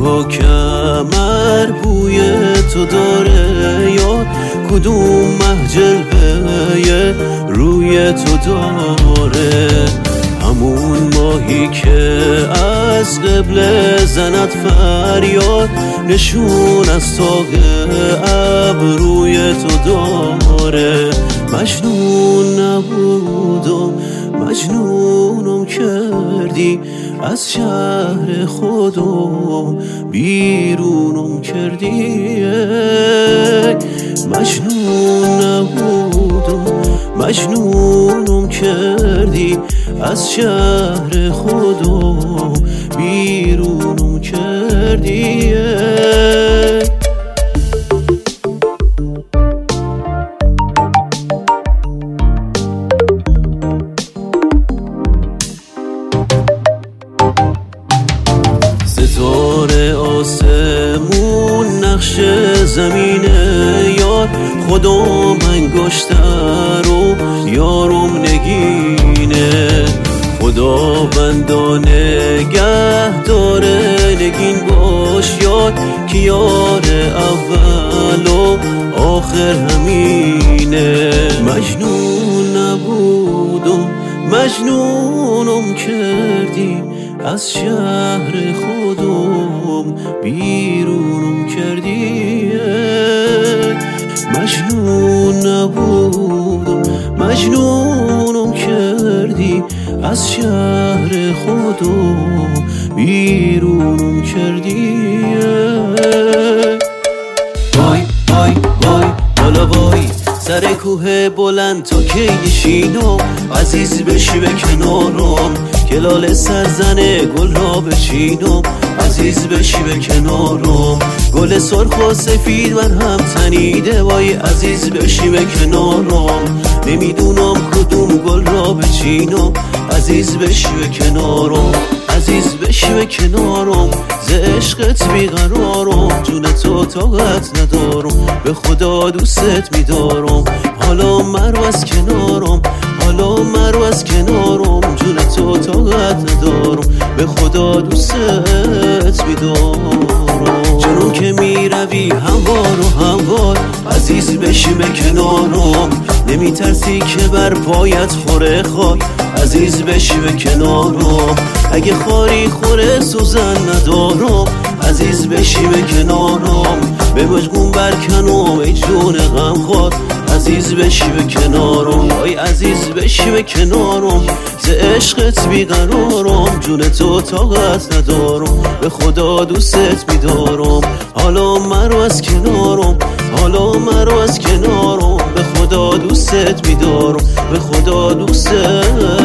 تا کمر بوی تو داره، یا کدوم محجلبه روی تو داره. همون ماهی که از قبله زند فریاد، نشون از تاق ابروی تو داره. مجنون نبودم مجنونم کردی، از شهر خودم بیرونم کردی. مجنون نبودم مجنونم کردی، از شهر خودم بیرونم کردی. ستاره آسمون نقش زمینه یار، خودم انگشتر و یارم نگینه. خداوندا نگه داره نگین باش یار، که یار اول و آخر همینه. مجنون نبودم مجنونم کردی، از شهر خودم بیرونم کردی. مجنون نبودم مجنونم کردی، از شهر خودم بیرونم کردی. وای وای وای بالا وای، سر کوه بلند تا کی نشینم، عزیز بشی به کنارم، که لاله سرزنه گل را بچینم. عزیز بشی به کنارم، گل سرخ و سفید من هم تنیده. وای عزیز بشی به کنارم، نمیدونم کدوم گل را بچینم. عزیز بشی به کنارم، عزیز بشی به کنارم، ز عشقت بیقرارم، جون تو طاقت ندارم، به خدا دوستت میدارم. حالا مرو از کنارم، حالا مرو از کنارم، جون تو طاقت ندارم، به خدا دوستت میدارم. چرا که میروی هموار و هموار، عزیز بشی به کنارم، نمیترسی که بر پایت خوره خاک. عزیز بشی به کنارم، اگه خاری خوره سوزن ندارم. عزیز بشی به کنارم، به مجگون برکنم ای جون غم خواد. عزیز بشی به کنارم، وای عزیز بشی به کنارم، ز عشقت بیقرارم، جون تو طاقت ندارم، به خدا دوستت میدارم. حالا مرو از کنارم، حالا مرو از کنارم، به خدا دوستت میدارم، به خدا دوستت